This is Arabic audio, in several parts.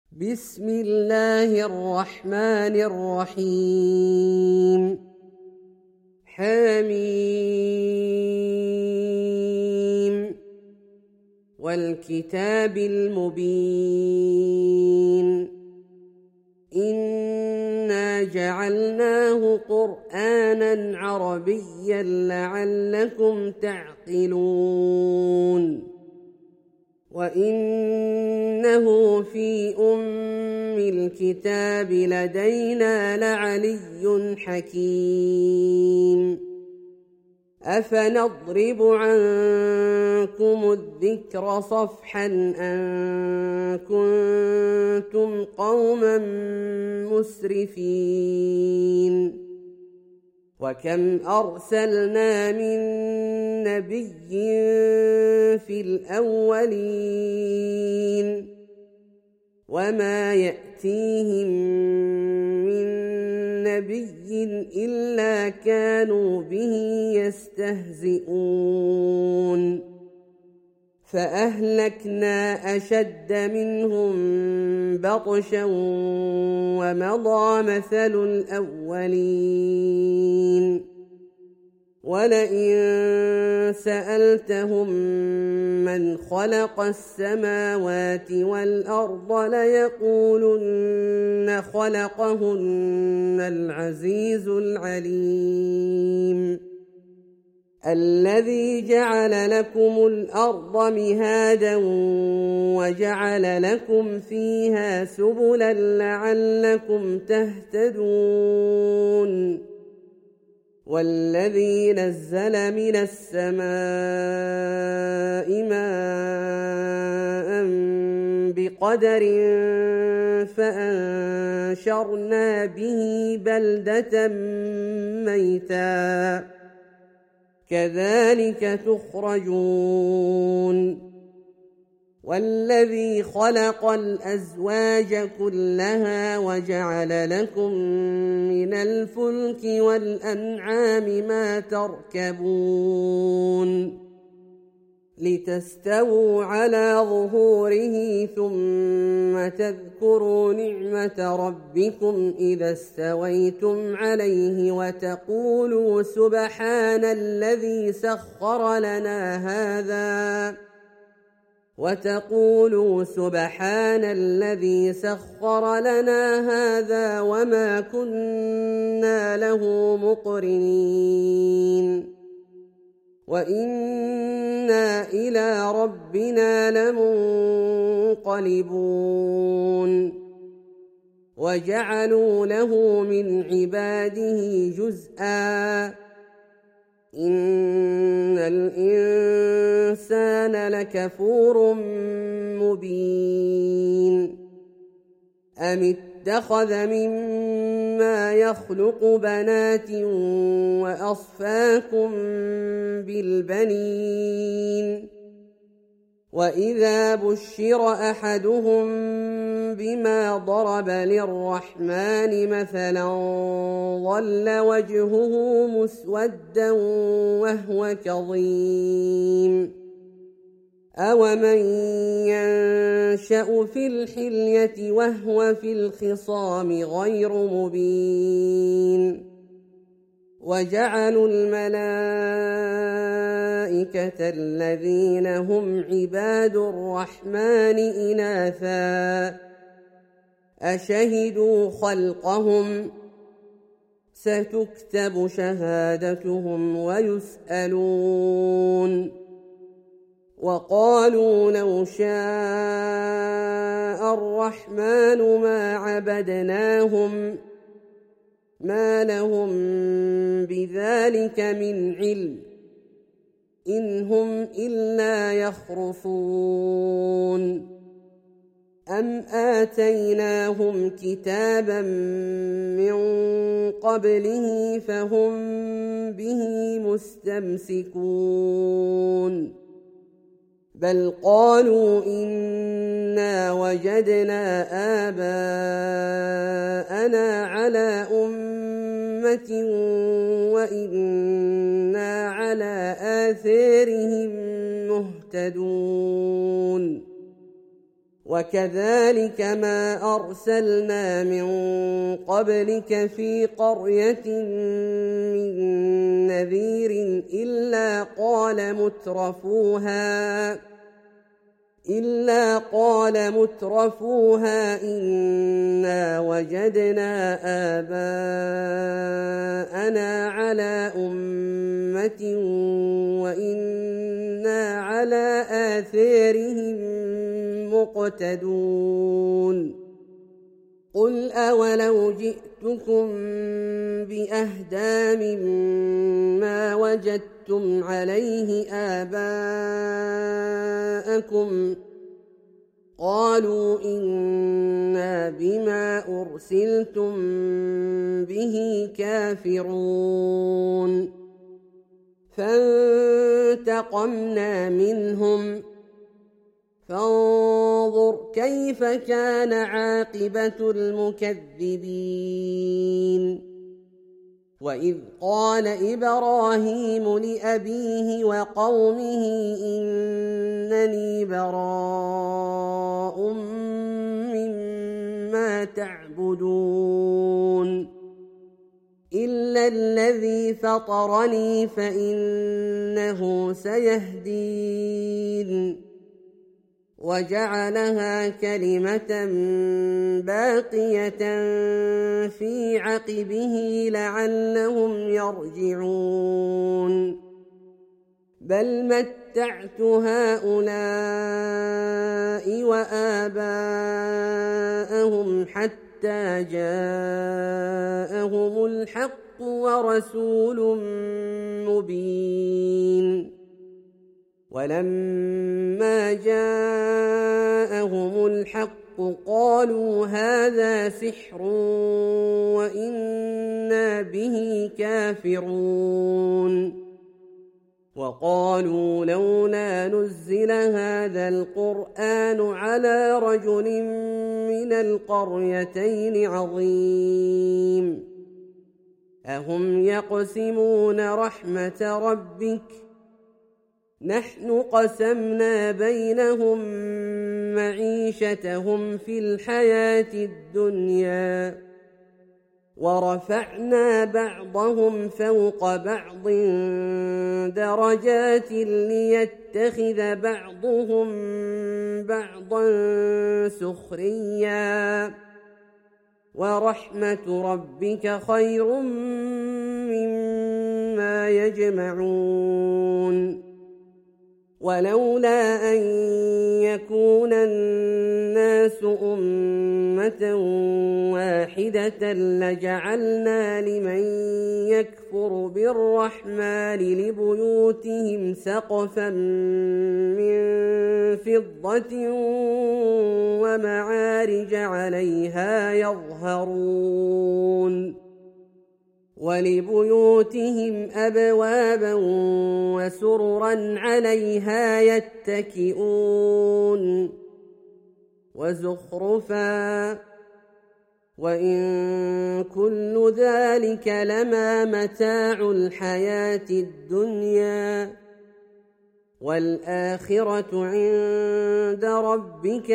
بسم الله الرحمن الرحيم. حميم والكتاب المبين إنا جعلناه قرآنا عربيا لعلكم تعقلون وإنه في الكتاب لدينا لعلي حكيم أفنضرب عنكم الذكر صفحا أن كنتم قوما مسرفين وكم أرسلنا من نبي في الأولين وما يأتيهم من نبي إلا كانوا به يستهزئون فأهلكنا أشد منهم بطشا ومضى مثل الأولين ولئن سألتهم من خلق السماوات والأرض ليقولن خلقهن العزيز العليم الذي جعل لكم الأرض مهادا وجعل لكم فيها سبلا لعلكم تهتدون والذي نزل من السماء ماء بقدر فأنشرنا به بلدة ميتا كذلك تخرجون والذي خلق الأزواج كلها وجعل لكم من الفلك والأنعام ما تركبون لتستووا على ظهوره ثم تذكروا نعمة ربكم إذا استويتم عليه وتقولوا سبحان الذي سخر لنا هذا وما كنا له مقرنين وإنا إلى ربنا لمنقلبون وجعلوا له من عباده جزءا إن الإنسان لكفور مبين أم اتخذ مما يخلق بنات وأصفاكم بالبنين وإذا بشر أحدهم بما ضرب للرحمن مثلا ظل وجهه مسودا وهو كظيم أومن ينشأ في الحلية وهو في الخصام غير مبين وجعلوا الملائكة الذين هم عباد الرحمن إناثا أشهدوا خلقهم ستكتب شهادتهم ويسألون وقالوا لو شاء الرحمن ما عبدناهم ما لهم بذلك من علم إن هم إلا يخرصون أم آتيناهم كتابا من قبله فهم به مستمسكون بل قالوا إنا وجدنا آباءنا على أمة وإنا على آثارهم مهتدون وكذلك ما أرسلنا من قبلك في قرية من نذير إلا قال مترفوها إنا وجدنا آباءنا على أمة وإنا على آثارهم مقتدون قل أولو جئتكم بأهدى مما وجدتم عليه آباءكم قالوا إنا بما أرسلتم به كافرون فانتقمنا منهم فانظر كيف كان عاقبة المكذبين وإذ قال إبراهيم لأبيه وقومه إنني براء مما تعبدون إلا الذي فطرني فإنه سيهدين وجعلها كلمة باقية في عقبه لعلهم يرجعون بل متعت هؤلاء وآباءهم حتى جاءهم الحق ورسول مبين ولما جاءهم الحق قالوا هذا سحر وإنا به كافرون وقالوا لولا نزل هذا القرآن على رجل من القريتين عظيم أهم يقسمون رحمة ربك نحن قسمنا بينهم معيشتهم في الحياة الدنيا ورفعنا بعضهم فوق بعض درجات ليتخذ بعضهم بعضا سخريا ورحمة ربك خير مما يجمعون ولولا أن يكون الناس أمة واحدة لجعلنا لمن يكفر بالرحمن لبيوتهم سقفا من فضة ومعارج عليها يظهرون ولبيوتهم أبوابا وسررا عليها يتكئون وزخرفا وإن كل ذلك لما متاع الحياة الدنيا والآخرة عند ربك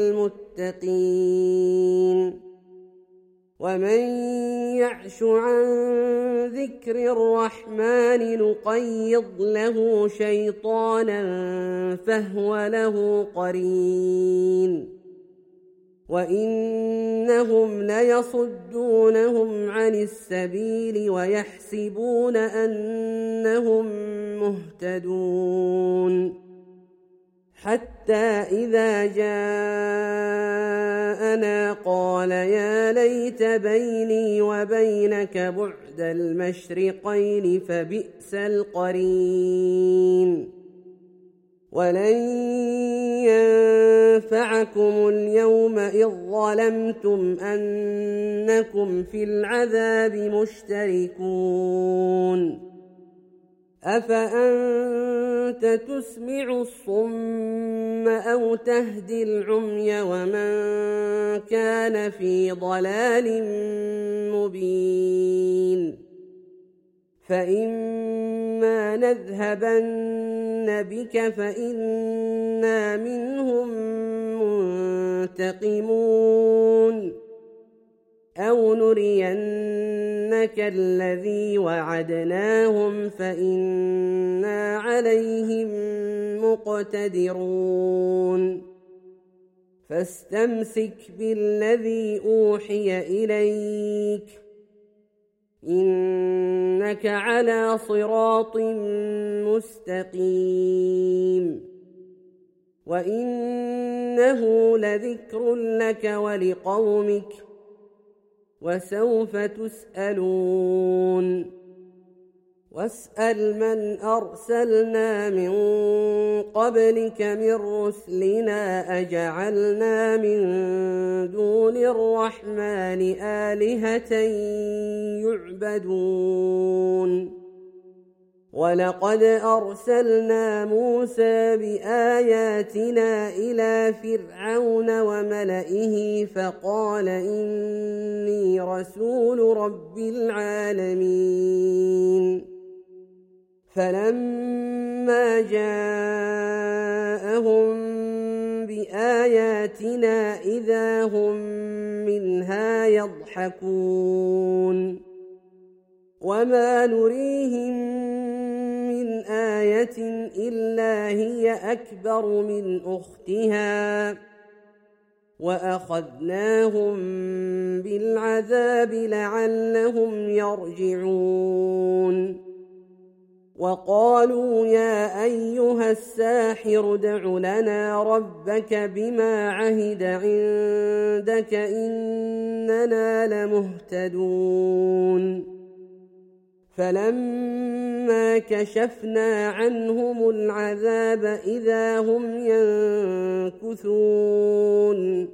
للمتقين ومن يعش عن ذكر الرحمن نقيض له شيطانا فهو له قرين وإنهم ليصدونهم عن السبيل ويحسبون أنهم مهتدون حتى إذا جاءنا قال يا ليت بيني وبينك بعد المشرقين فبئس القرين ولن ينفعكم اليوم إذ ظلمتم أنكم في العذاب مشتركون أفأنت تسمع الصم أو تهدي العمي ومن كان في ضلال مبين فإما نذهبن بك فإنا منهم ينتقمون أو نرينك الذي وعدناهم فإنا عليهم مقتدرون فاستمسك بالذي أوحي إليك إنك على صراط مستقيم وإنه لذكر لك ولقومك وسوف تسألون واسأل من أرسلنا من قبلك من رسلنا أجعلنا من دون الرحمن آلهة يعبدون ولقد أرسلنا موسى بآياتنا إلى فرعون وملئه فقال إني رسول رب العالمين فلما جاءهم بآياتنا إذا هم منها يضحكون وما نريهم من آية إلا هي أكبر من أختها وأخذناهم بالعذاب لعلهم يرجعون وقالوا يا أيها الساحر ادع لنا ربك بما عهد عندك إننا لمهتدون فلما كشفنا عنهم العذاب إذا هم ينكثون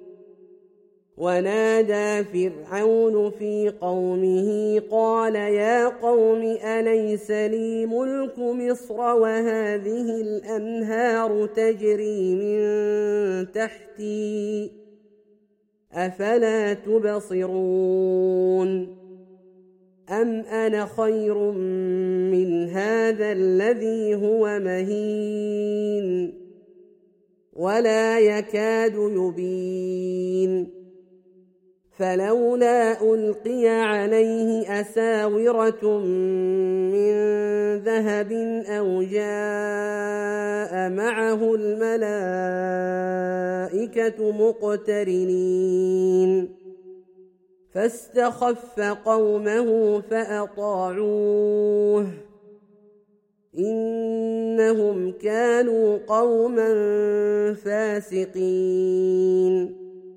ونادى فرعون في قومه قال يا قوم أليس لي ملك مصر وهذه الأنهار تجري من تحتي أفلا تبصرون أم أنا خير من هذا الذي هو مهين ولا يكاد يبين فلولا ألقي عليه أساورة من ذهب أو جاء معه الملائكة مقترنين فاستخف قومه فأطاعوه إنهم كانوا قوما فاسقين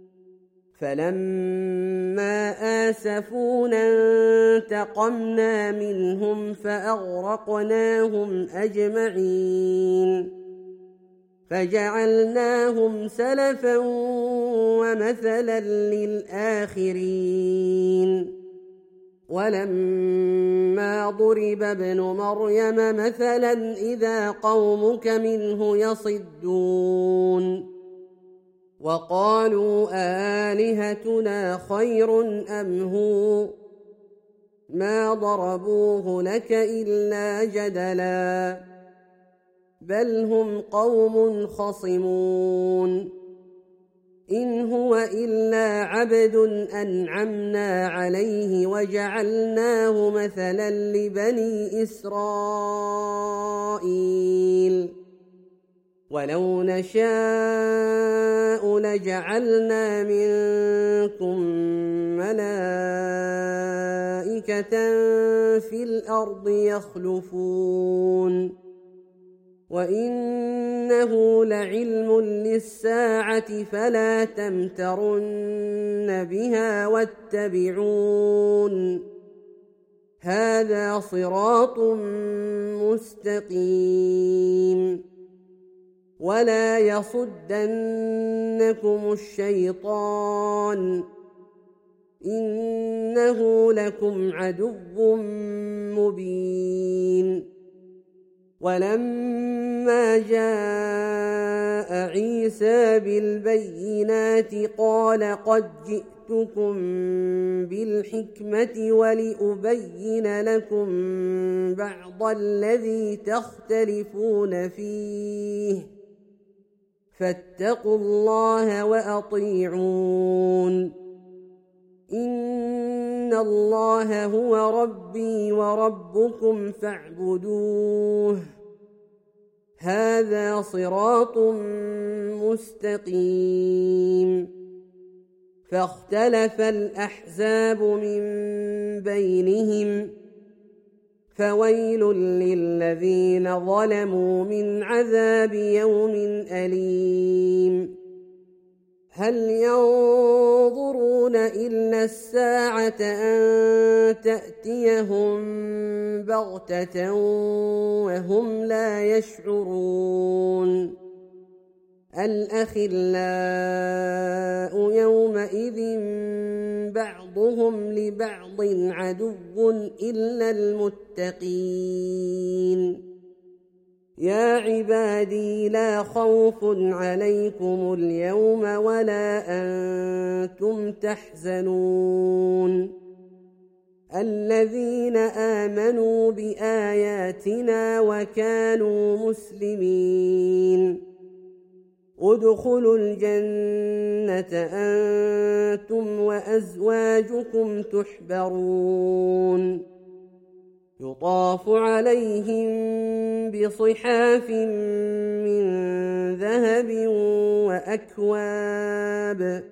فلما آسفونا انتقمنا منهم فأغرقناهم أجمعين فجعلناهم سلفا ومثلا للآخرين ولما ضرب ابن مريم مثلا إذا قومك منه يصدون وقالوا آلهتنا خير أم هو ما ضربوه لك إلا جدلا بل هم قوم خصمون إن هو إلا عبد أنعمنا عليه وجعلناه مثلا لبني إسرائيل ولو نشاء لجعلنا منكم ملائكة في الأرض يخلفون وإنه لعلم للساعة فلا تمترن بها واتبعون هذا صراط مستقيم ولا يصدنكم الشيطان إنه لكم عدو مبين ولما جاء عيسى بالبينات قال قد جئتكم بالحكمة ولأبين لكم بعض الذي تختلفون فيه فاتقوا الله وأطيعون إن الله هو ربي وربكم فاعبدوه هذا صراط مستقيم فاختلف الأحزاب من بينهم فويل للذين ظلموا من عذاب يوم أليم هل ينظرون إلا الساعة أن تأتيهم بغتة وهم لا يشعرون الأخلاء يومئذ بعضهم لبعض عدو إلا المتقين يا عبادي لا خوف عليكم اليوم ولا أنتم تحزنون الذين آمنوا بآياتنا وكانوا مسلمين ادخلوا الجنة أنتم وأزواجكم تحبرون يطاف عليهم بصحاف من ذهب وأكواب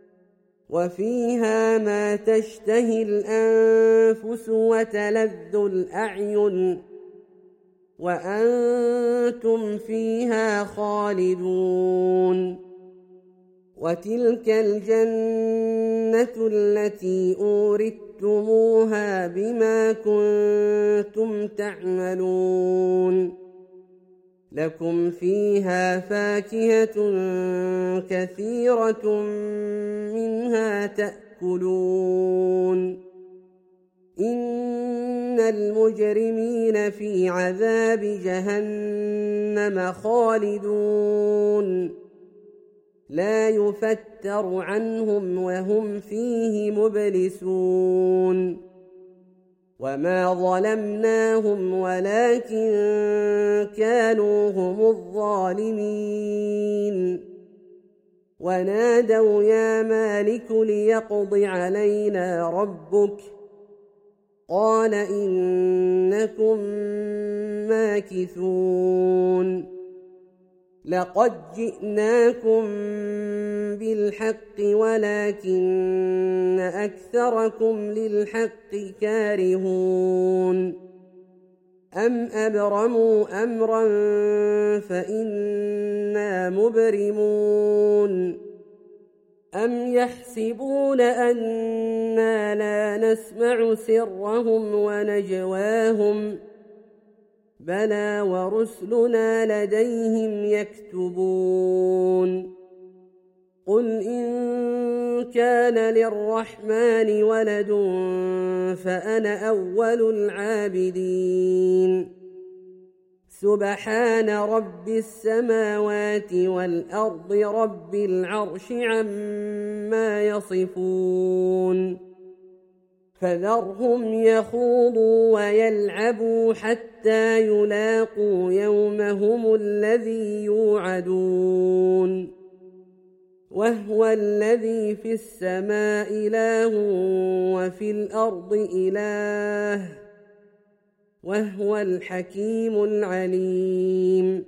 وفيها ما تشتهي الأنفس وتلذ الأعين وأنتم فيها خالدون وتلك الجنة التي أورثتموها بما كنتم تعملون لكم فيها فاكهة كثيرة منها تأكلون إن المجرمين في عذاب جهنم خالدون لا يفتر عنهم وهم فيه مبلسون وما ظلمناهم ولكن كانوا هم الظالمين ونادوا يا مالك ليقض علينا ربك قال إنكم ماكثون لقد جئناكم بالحق ولكن أكثركم للحق كارهون أم أبرموا أمرا فإنا مبرمون أم يحسبون أنا لا نسمع سرهم ونجواهم بلى ورسلنا لديهم يكتبون قل إن كان للرحمن ولد فأنا أول العابدين سبحان رب السماوات والأرض رب العرش عما يصفون فذرهم يخوضوا ويلعبوا حتى يلاقوا يومهم الذي يوعدون وهو الذي في السماء إله وفي الأرض إله وهو الحكيم العليم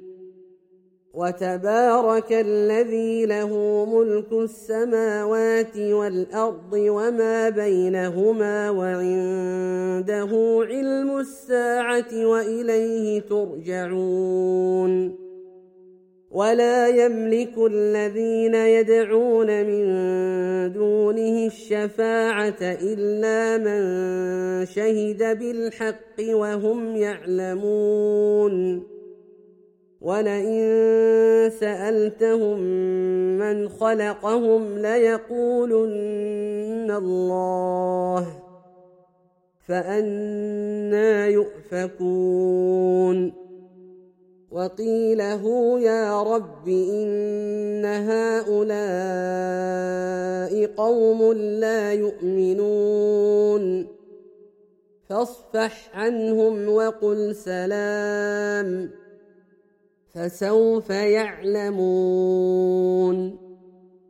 وتبارك الذي له ملك السماوات والأرض وما بينهما وعنده علم الساعة وإليه ترجعون ولا يملك الذين يدعون من دونه الشفاعة إلا من شهد بالحق وهم يعلمون ولئن سألتهم من خلقهم ليقولن الله فأنى يؤفكون وقيل هو يا رب إن هؤلاء قوم لا يؤمنون فاصفح عنهم وقل سلام فسوف يعلمون